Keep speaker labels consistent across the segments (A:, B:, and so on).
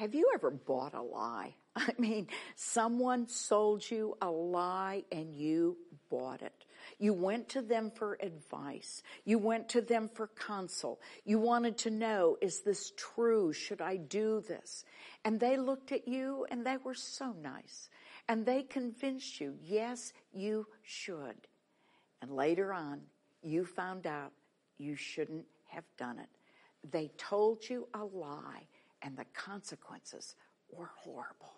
A: Have you ever bought a lie? I mean, someone sold you a lie and you bought it. You went to them for advice. You went to them for counsel. You wanted to know, is this true? Should I do this? And they looked at you and they were so nice. And they convinced you, yes, you should. And later on, you found out you shouldn't have done it. They told you a lie, and the consequences were horrible.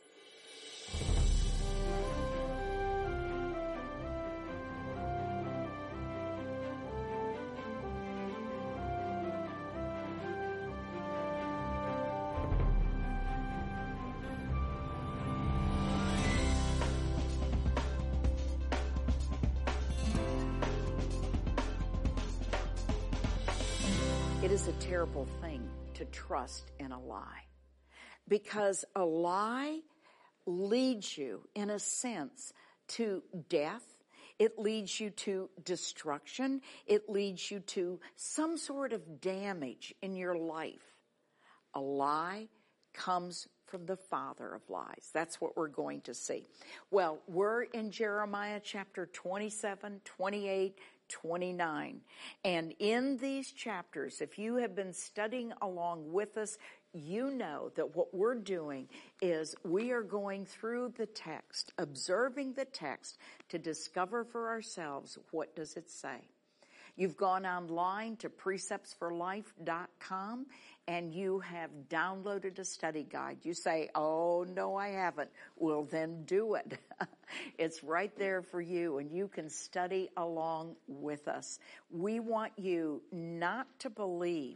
A: It is a terrible thing to trust in a lie, because a lie leads you, in a sense, to death. It leads you to destruction. It leads you to some sort of damage in your life. A lie comes from the father of lies. That's what we're going to see. Well, we're in Jeremiah chapter 27, 28, 29. And in these chapters, if you have been studying along with us, you know that what we're doing is we are going through the text, observing the text to discover for ourselves, what does it say? You've gone online to preceptsforlife.com and you have downloaded a study guide. You say, oh, no, I haven't. Well, then do it. It's right there for you, and you can study along with us. We want you not to believe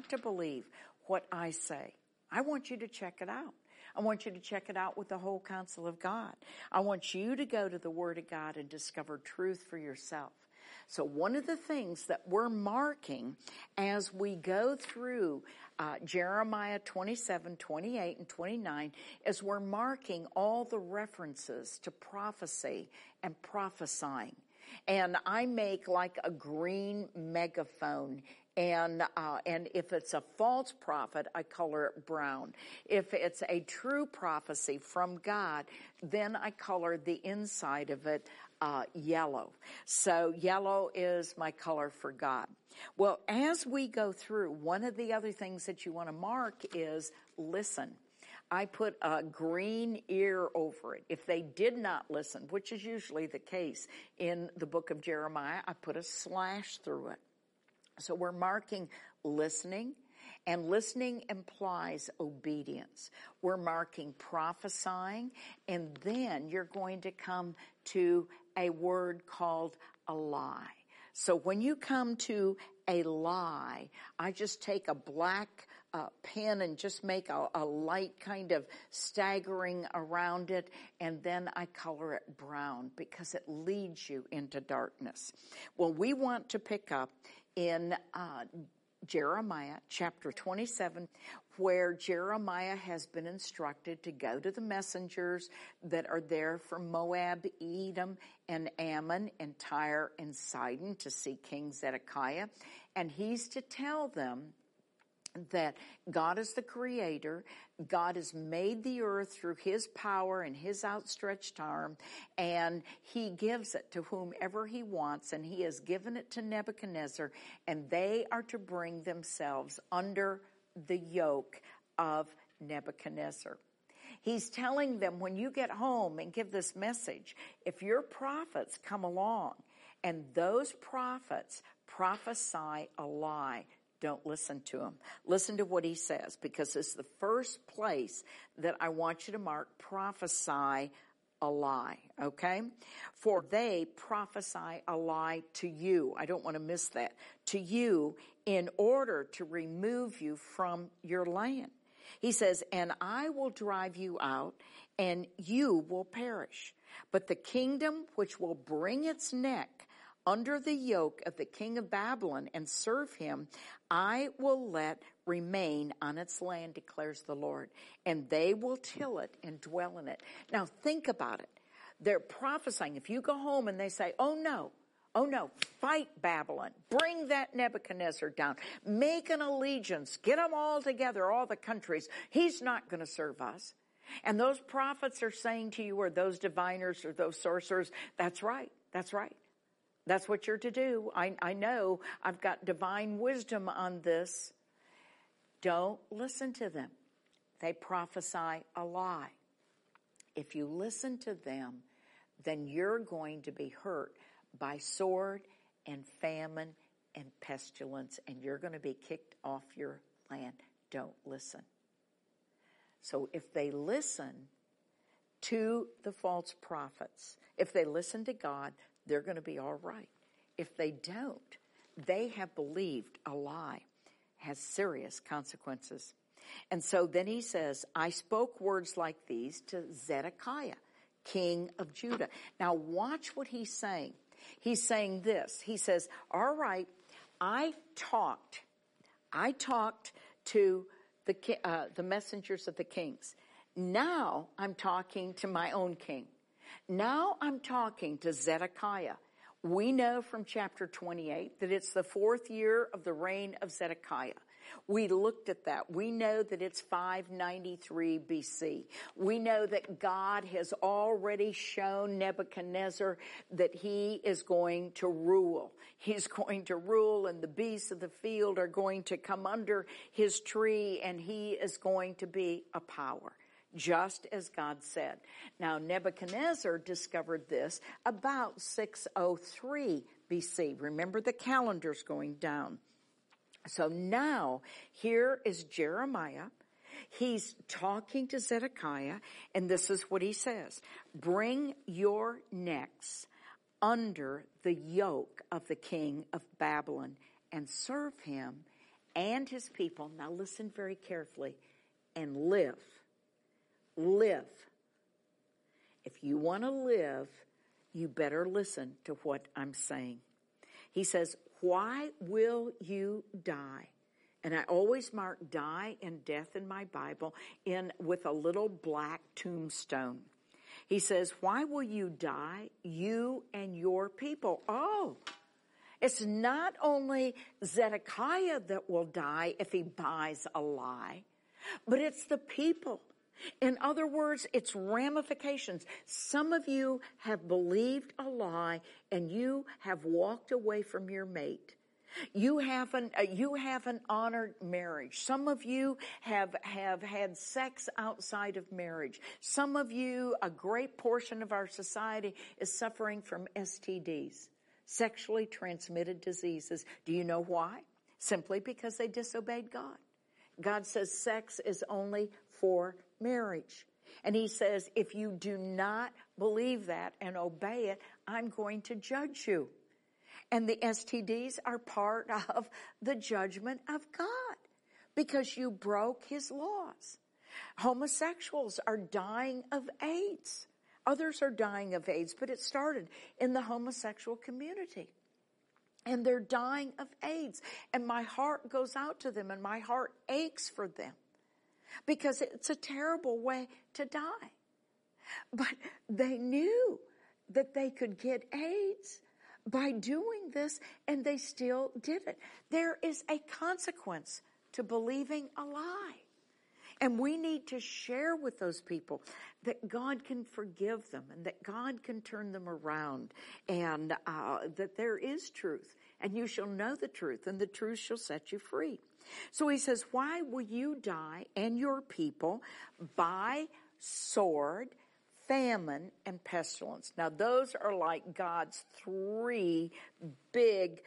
A: what I say. I want you to check it out. I want you to check it out with the whole counsel of God. I want you to go to the Word of God and discover truth for yourself. So one of the things that we're marking as we go through Jeremiah 27, 28, and 29 is we're marking all the references to prophecy and prophesying. And I make like a green megaphone. And if it's a false prophet, I color it brown. If it's a true prophecy from God, then I color the inside of it yellow. So yellow is my color for God. Well, as we go through, one of the other things that you want to mark is listen. I put a green ear over it. If they did not listen, which is usually the case in the book of Jeremiah, I put a slash through it. So we're marking listening, and listening implies obedience. We're marking prophesying, and then you're going to come to a word called a lie. So when you come to a lie, I just take a black pen and just make a light kind of staggering around it, and then I color it brown because it leads you into darkness. Well, we want to pick up in Jeremiah chapter 27, where Jeremiah has been instructed to go to the messengers that are there from Moab, Edom, and Ammon, and Tyre, and Sidon to see King Zedekiah. And he's to tell them that God is the creator. God has made the earth through his power and his outstretched arm, and he gives it to whomever he wants, and he has given it to Nebuchadnezzar, and they are to bring themselves under the yoke of Nebuchadnezzar. He's telling them, when you get home and give this message, if your prophets come along and those prophets prophesy a lie, don't listen to him. Listen to what he says, because it's the first place that I want you to mark prophesy a lie, okay? For they prophesy a lie to you. I don't want to miss that. To you, in order to remove you from your land. He says, and I will drive you out, and you will perish. But the kingdom which will bring its neck under the yoke of the king of Babylon and serve him, I will let remain on its land, declares the Lord, and they will till it and dwell in it. Now think about it. They're prophesying. If you go home and they say, oh no, Oh no, fight Babylon. Bring that Nebuchadnezzar down. Make an allegiance. Get them all together, all the countries. He's not going to serve us. And those prophets are saying to you, or those diviners or those sorcerers, that's right. That's right. That's what you're to do. I know I've got divine wisdom on this. Don't listen to them. They prophesy a lie. If you listen to them, then you're going to be hurt by sword and famine and pestilence, and you're going to be kicked off your land. Don't listen. So if they listen to the false prophets, if they listen to God, they're going to be all right. If they don't, they have believed a lie, has serious consequences. And so then he says, I spoke words like these to Zedekiah, king of Judah. Now watch what he's saying. He's saying this. He says, all right, I talked to the messengers of the kings. Now I'm talking to my own king. Now I'm talking to Zedekiah. We know from chapter 28 that it's the 4th year of the reign of Zedekiah. We looked at that. We know that it's 593 BC. We know that God has already shown Nebuchadnezzar that he is going to rule. He's going to rule, and the beasts of the field are going to come under his tree, and he is going to be a power, just as God said. Now, Nebuchadnezzar discovered this about 603 BC. Remember, the calendar's going down. So now, here is Jeremiah. He's talking to Zedekiah, and this is what he says. Bring your necks under the yoke of the king of Babylon and serve him and his people. Now listen very carefully and live. Live. If you want to live, you better listen to what I'm saying. He says, why will you die? And I always mark die and death in my Bible with a little black tombstone. He says, why will you die, you and your people? Oh, it's not only Zedekiah that will die if he buys a lie, but it's the people. In other words, it's ramifications. Some of you have believed a lie and you have walked away from your mate. You haven't honored marriage. Some of you have had sex outside of marriage. Some of you, a great portion of our society, is suffering from STDs, sexually transmitted diseases. Do you know why? Simply because they disobeyed God. God says sex is only for marriage. And he says, if you do not believe that and obey it, I'm going to judge you. And the STDs are part of the judgment of God because you broke his laws. Homosexuals are dying of AIDS. Others are dying of AIDS, but it started in the homosexual community. And they're dying of AIDS. And my heart goes out to them and my heart aches for them because it's a terrible way to die. But they knew that they could get AIDS by doing this, and they still did it. There is a consequence to believing a lie. And we need to share with those people that God can forgive them and that God can turn them around and that there is truth. And you shall know the truth, and the truth shall set you free. So he says, why will you die and your people by sword, famine, and pestilence? Now, those are like God's 3 big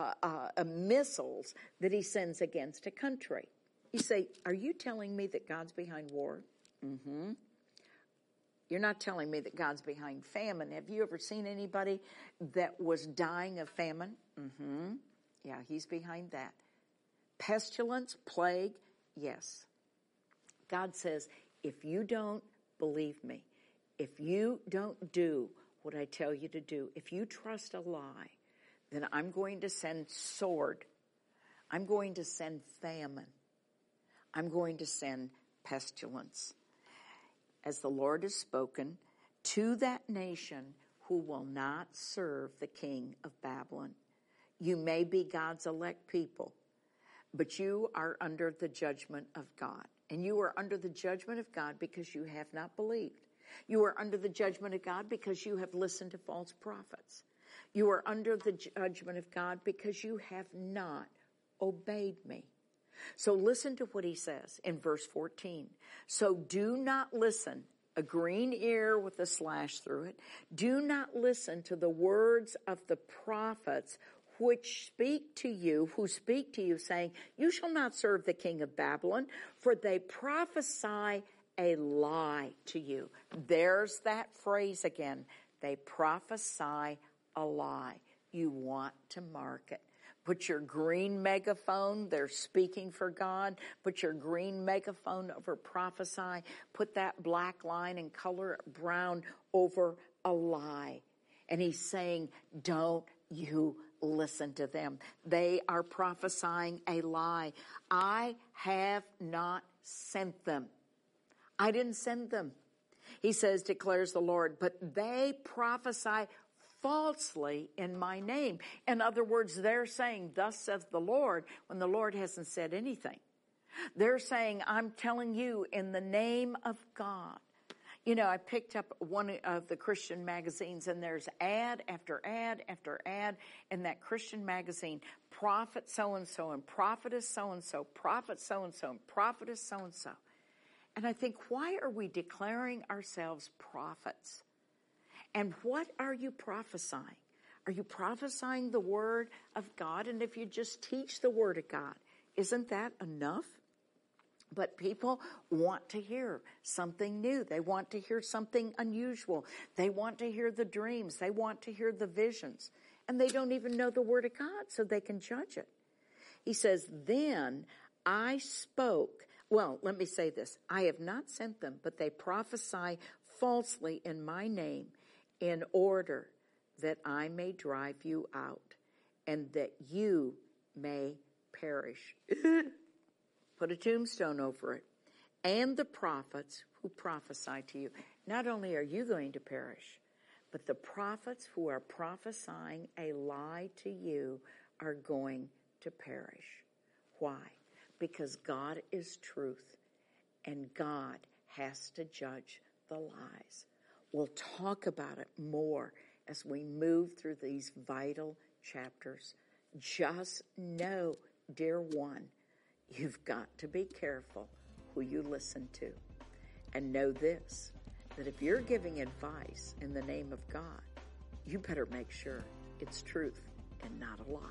A: missiles that he sends against a country. You say, are you telling me that God's behind war? Mm-hmm. You're not telling me that God's behind famine. Have you ever seen anybody that was dying of famine? Mm-hmm. Yeah, he's behind that. Pestilence, plague, yes. God says, if you don't believe me, if you don't do what I tell you to do, if you trust a lie, then I'm going to send sword. I'm going to send famine. I'm going to send pestilence. As the Lord has spoken to that nation who will not serve the king of Babylon. You may be God's elect people, but you are under the judgment of God. And you are under the judgment of God because you have not believed. You are under the judgment of God because you have listened to false prophets. You are under the judgment of God because you have not obeyed me. So listen to what he says in verse 14. So do not listen, a green ear with a slash through it. Do not listen to the words of the prophets who speak to you, saying, you shall not serve the king of Babylon, for they prophesy a lie to you. There's that phrase again. They prophesy a lie. You want to mark it. Put your green megaphone, they're speaking for God. Put your green megaphone over prophesy. Put that black line and color it brown over a lie. And he's saying, don't you listen to them. They are prophesying a lie. I have not sent them. I didn't send them. He says, declares the Lord, but they prophesy falsely in my name. In other words, they're saying, thus says the Lord, when the Lord hasn't said anything. They're saying, I'm telling you in the name of God. You know, I picked up one of the Christian magazines, and there's ad after ad after ad in that Christian magazine. Prophet so-and-so and prophetess so-and-so, prophet so-and-so and prophetess so-and-so. And I think, why are we declaring ourselves prophets? And what are you prophesying? Are you prophesying the word of God? And if you just teach the word of God, isn't that enough? But people want to hear something new. They want to hear something unusual. They want to hear the dreams. They want to hear the visions. And they don't even know the word of God, so they can judge it. He says, then I spoke. Well, let me say this. I have not sent them, but they prophesy falsely in my name, in order that I may drive you out and that you may perish. Put a tombstone over it. And the prophets who prophesy to you. Not only are you going to perish, but the prophets who are prophesying a lie to you are going to perish. Why? Because God is truth, and God has to judge the lies. We'll talk about it more as we move through these vital chapters. Just know, dear one, you've got to be careful who you listen to. And know this, that if you're giving advice in the name of God, you better make sure it's truth and not a lie.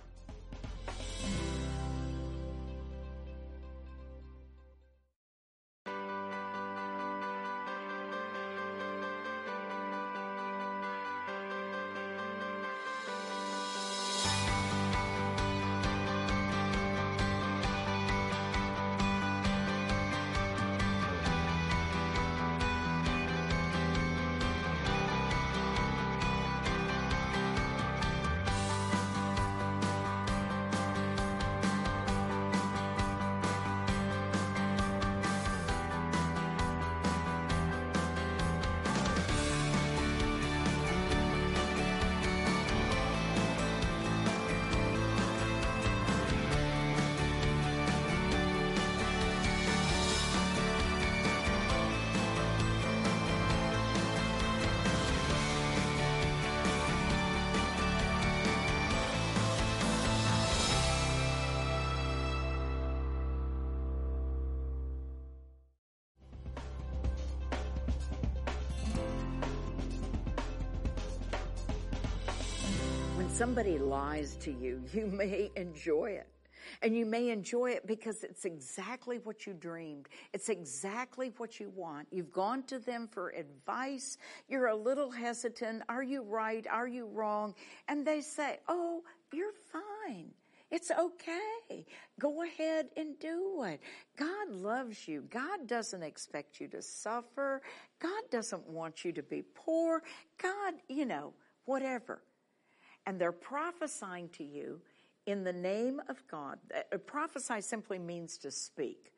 A: Somebody lies to you, you may enjoy it. And you may enjoy it because it's exactly what you dreamed. It's exactly what you want. You've gone to them for advice. You're a little hesitant. Are you right? Are you wrong? And they say, oh, you're fine. It's okay. Go ahead and do it. God loves you. God doesn't expect you to suffer. God doesn't want you to be poor. God, whatever. And they're prophesying to you in the name of God. Prophesy simply means to speak.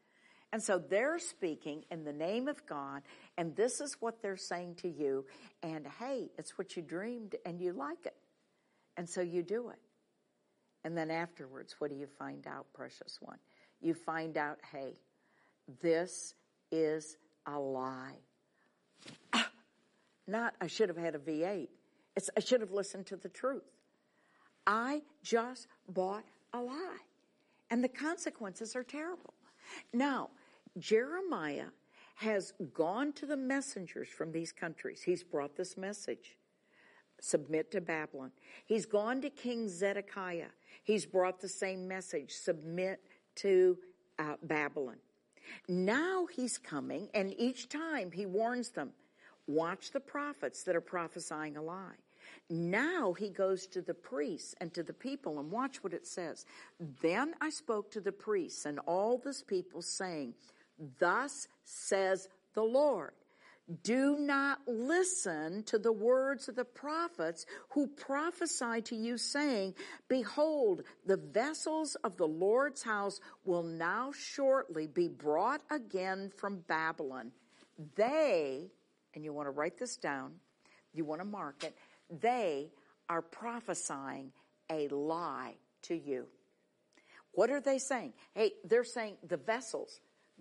A: And so they're speaking in the name of God, and this is what they're saying to you. And hey, it's what you dreamed and you like it. And so you do it. And then afterwards, what do you find out, precious one? You find out, hey, this is a lie. Not, I should have had a V8. It's, I should have listened to the truth. I just bought a lie. And the consequences are terrible. Now, Jeremiah has gone to the messengers from these countries. He's brought this message. Submit to Babylon. He's gone to King Zedekiah. He's brought the same message. Submit to Babylon. Now he's coming, and each time he warns them, watch the prophets that are prophesying a lie. Now he goes to the priests and to the people, and watch what it says. Then I spoke to the priests and all this people, saying, thus says the Lord, do not listen to the words of the prophets who prophesy to you, saying, behold, the vessels of the Lord's house will now shortly be brought again from Babylon. They, and you want to write this down, you want to mark it, they are prophesying a lie to you. What are they saying? Hey, they're saying the vessels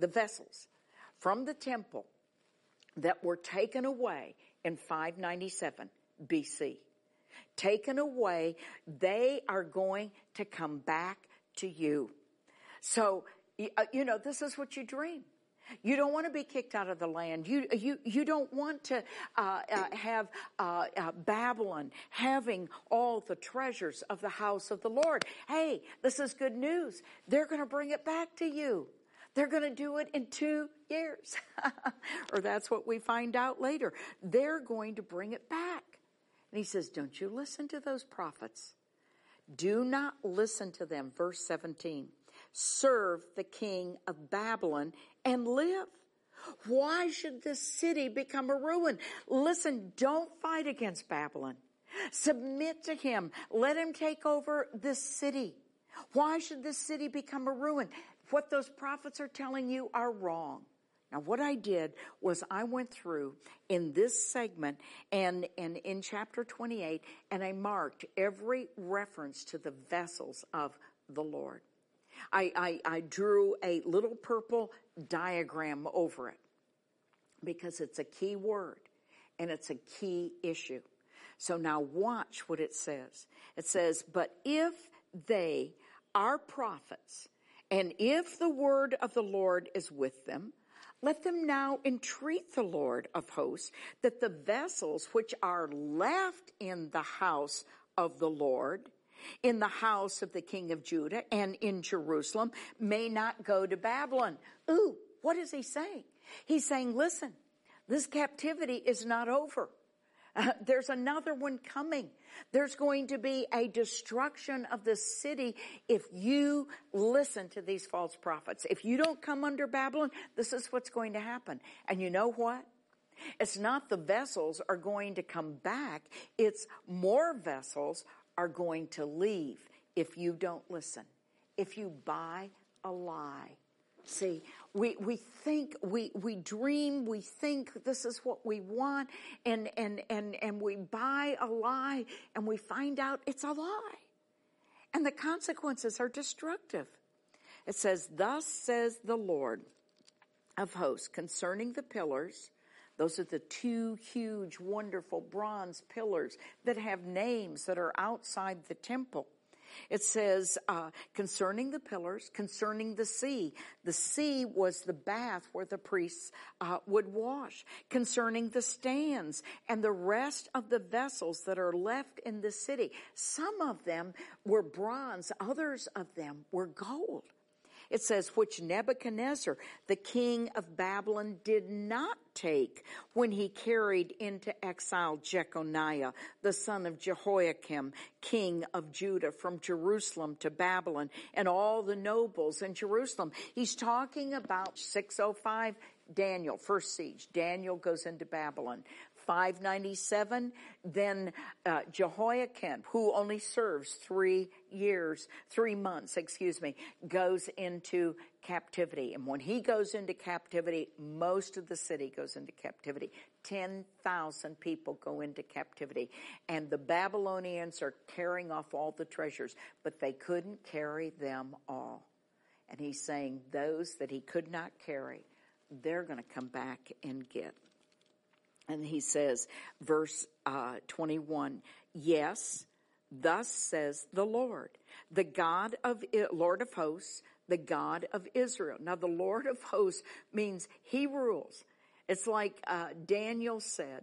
A: from the temple that were taken away in 597 BC. Taken away, they are going to come back to you. So, this is what you dream. You don't want to be kicked out of the land. You don't want to have Babylon having all the treasures of the house of the Lord. Hey, this is good news. They're going to bring it back to you. They're going to do it in 2 years. Or that's what we find out later. They're going to bring it back. And he says, don't you listen to those prophets. Do not listen to them. Verse 17. Serve the king of Babylon and live. Why should this city become a ruin? Listen, don't fight against Babylon. Submit to him. Let him take over this city. Why should this city become a ruin? What those prophets are telling you are wrong. Now, what I did was I went through in this segment and in chapter 28, and I marked every reference to the vessels of the Lord. I drew a little purple diagram over it because it's a key word and it's a key issue. So now watch what it says. It says, but if they are prophets, and if the word of the Lord is with them, let them now entreat the Lord of hosts that the vessels which are left in the house of the Lord, in the house of the king of Judah and in Jerusalem, may not go to Babylon. Ooh, what is he saying? He's saying, listen, this captivity is not over. There's another one coming. There's going to be a destruction of this city if you listen to these false prophets. If you don't come under Babylon, this is what's going to happen. And you know what? It's not the vessels are going to come back. It's more vessels are going to leave if you don't listen. If you buy a lie. See, we think, we dream, we think this is what we want, and we buy a lie, and we find out it's a lie. And the consequences are destructive. It says, thus says the Lord of hosts, concerning the pillars. Those are the 2 huge, wonderful bronze pillars that have names that are outside the temple. It says, concerning the pillars, concerning the sea. The sea was the bath where the priests would wash. Concerning the stands and the rest of the vessels that are left in the city. Some of them were bronze, others of them were gold. It says, which Nebuchadnezzar, the king of Babylon, did not take when he carried into exile Jeconiah, the son of Jehoiakim, king of Judah, from Jerusalem to Babylon, and all the nobles in Jerusalem. He's talking about 605, Daniel, first siege. Daniel goes into Babylon. 597, then Jehoiakim, who only serves 3 months, goes into captivity. And when he goes into captivity, most of the city goes into captivity. 10,000 people go into captivity. And the Babylonians are carrying off all the treasures, but they couldn't carry them all. And he's saying those that he could not carry, they're going to come back and get. And he says, verse 21, yes, thus says the Lord, the God of Lord of hosts, the God of Israel. Now, the Lord of hosts means he rules. It's like Daniel said,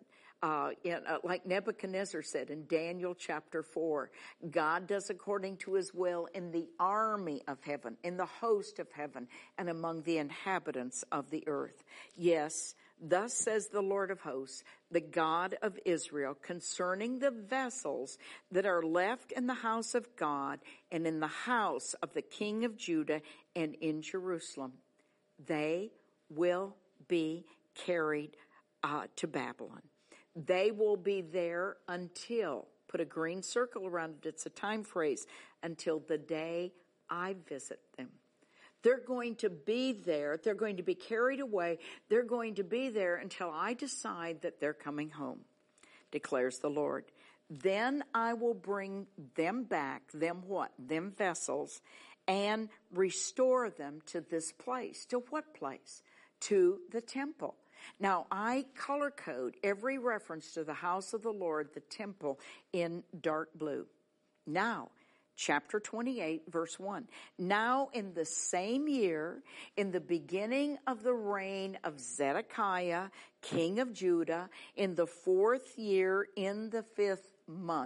A: like Nebuchadnezzar said in Daniel chapter 4, God does according to his will in the army of heaven, in the host of heaven, and among the inhabitants of the earth. Yes, thus says the Lord of hosts, the God of Israel, concerning the vessels that are left in the house of God and in the house of the king of Judah and in Jerusalem. They will be carried to Babylon. They will be there until, put a green circle around it, it's a time phrase, until the day I visit them. They're going to be there. They're going to be carried away. They're going to be there until I decide that they're coming home, declares the Lord. Then I will bring them back, them what? Them vessels, and restore them to this place. To what place? To the temple. Now, I color code every reference to the house of the Lord, the temple, in dark blue. Now, chapter 28, verse 1. Now, in the same year, in the beginning of the reign of Zedekiah, king of Judah, in the 4th year, in the 5th month.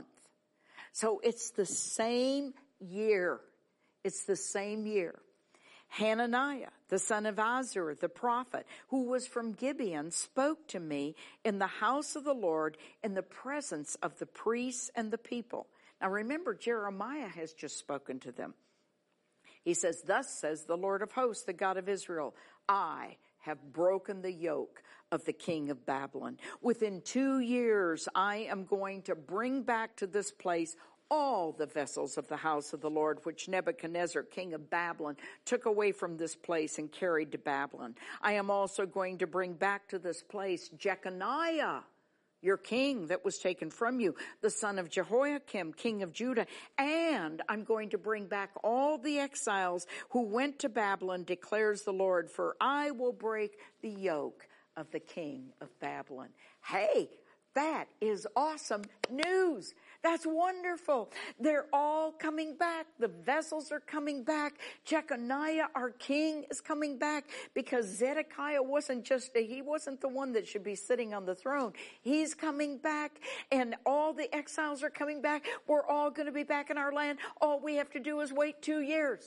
A: So it's the same year. It's the same year. Hananiah, the son of Azur, the prophet, who was from Gibeon, spoke to me in the house of the Lord in the presence of the priests and the people. Now remember, Jeremiah has just spoken to them. He says, thus says the Lord of hosts, the God of Israel, I have broken the yoke of the king of Babylon. Within 2 years, I am going to bring back to this place all the vessels of the house of the Lord, which Nebuchadnezzar, king of Babylon, took away from this place and carried to Babylon. I am also going to bring back to this place Jeconiah, your king that was taken from you, the son of Jehoiakim, king of Judah. And I'm going to bring back all the exiles who went to Babylon, declares the Lord, for I will break the yoke of the king of Babylon. Hey, that is awesome news. That's wonderful. They're all coming back. The vessels are coming back. Jeconiah, our king, is coming back because Zedekiah wasn't the one that should be sitting on the throne. He's coming back, and all the exiles are coming back. We're all going to be back in our land. All we have to do is wait 2 years.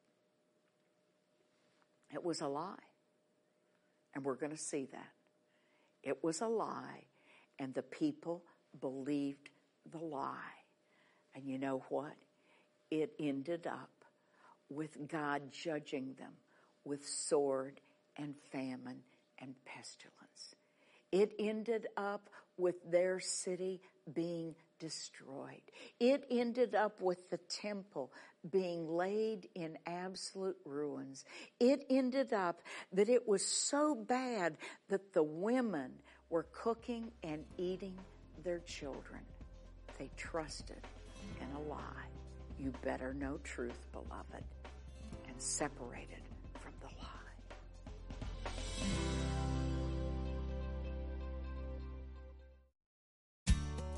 A: It was a lie. And we're going to see that. It was a lie, and the people believed the lie. And you know what? It ended up with God judging them with sword and famine and pestilence. It ended up with their city being destroyed. It ended up with the temple being laid in absolute ruins. It ended up that it was so bad that the women were cooking and eating their children. They trusted in a lie. You better know truth, beloved, and separated from the lie.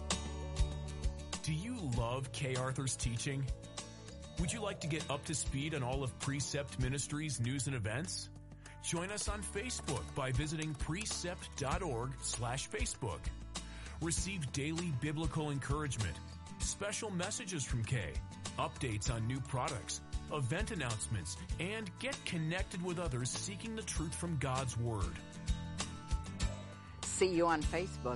B: Do you love Kay Arthur's teaching? Would you like to get up to speed on all of Precept Ministries' news and events? Join us on Facebook by visiting precept.org/Facebook. Receive daily biblical encouragement, special messages from Kay, updates on new products, event announcements, and get connected with others seeking the truth from God's Word.
A: See you on Facebook.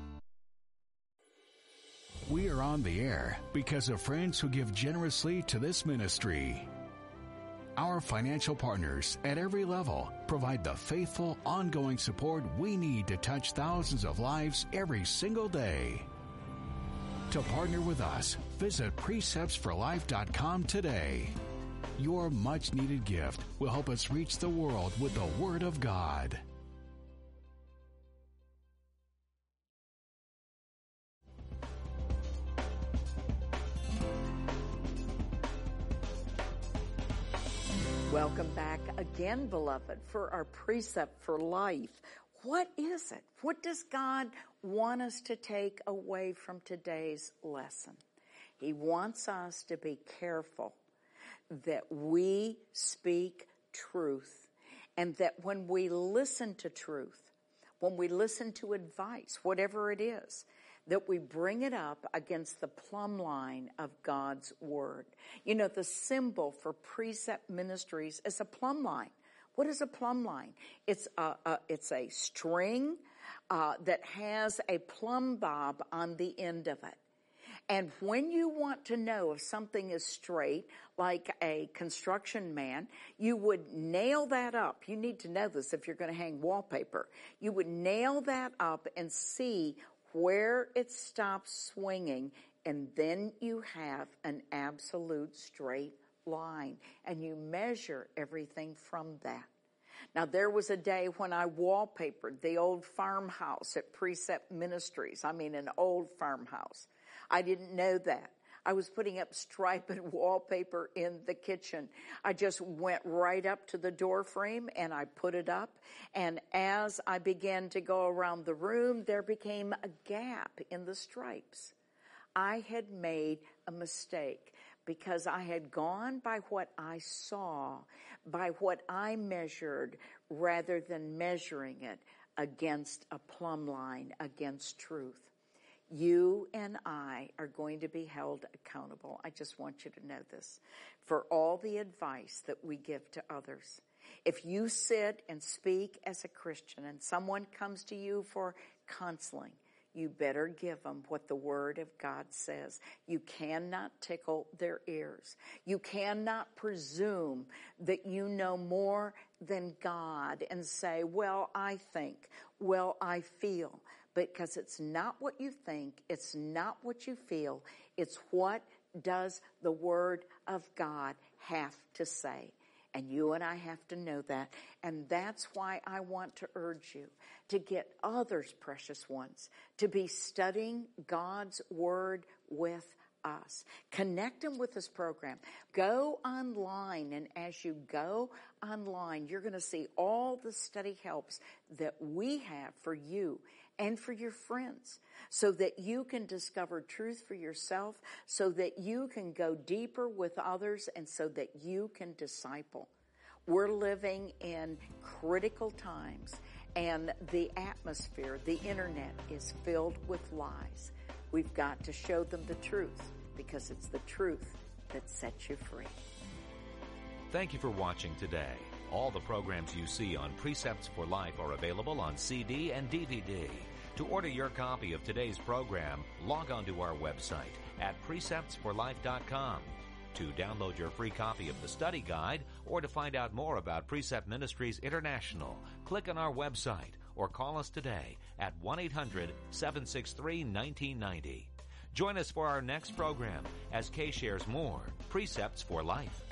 C: We are on the air because of friends who give generously to this ministry. Our financial partners at every level provide the faithful, ongoing support we need to touch thousands of lives every single day. To partner with us, visit preceptsforlife.com today. Your much-needed gift will help us reach the world with the Word of God.
A: Welcome back again, beloved, for our Precept for Life. What is it? What does God want us to take away from today's lesson? He wants us to be careful that we speak truth, and that when we listen to truth, when we listen to advice, whatever it is, that we bring it up against the plumb line of God's Word. You know, the symbol for Precept Ministries is a plumb line. What is a plumb line? It's a string that has a plumb bob on the end of it. And when you want to know if something is straight, like a construction man, you would nail that up. You need to know this if you're going to hang wallpaper. You would nail that up and see where it stops swinging, and then you have an absolute straight line, and you measure everything from that. Now, there was a day when I wallpapered the old farmhouse at Precept Ministries. I mean, an old farmhouse. I didn't know that. I was putting up striped wallpaper in the kitchen. I just went right up to the door frame and I put it up. And as I began to go around the room, there became a gap in the stripes. I had made a mistake because I had gone by what I saw, by what I measured, rather than measuring it against a plumb line, against truth. You and I are going to be held accountable. I just want you to know this. For all the advice that we give to others. If you sit and speak as a Christian and someone comes to you for counseling, you better give them what the Word of God says. You cannot tickle their ears. You cannot presume that you know more than God and say, well, I think, well, I feel. Because it's not what you think, it's not what you feel, it's what does the Word of God have to say. And you and I have to know that. And that's why I want to urge you to get others, precious ones, to be studying God's Word with us. Connect them with this program. Go online, and as you go online, you're going to see all the study helps that we have for you and for your friends, so that you can discover truth for yourself, so that you can go deeper with others, and so that you can disciple. We're living in critical times, and the atmosphere, the internet, is filled with lies. We've got to show them the truth, because it's the truth that sets you free.
D: Thank you for watching today. All the programs you see on Precepts for Life are available on CD and DVD. To order your copy of today's program, log on to our website at preceptsforlife.com. To download your free copy of the study guide or to find out more about Precept Ministries International, click on our website or call us today at 1-800-763-1990. Join us for our next program as Kay shares more Precepts for Life.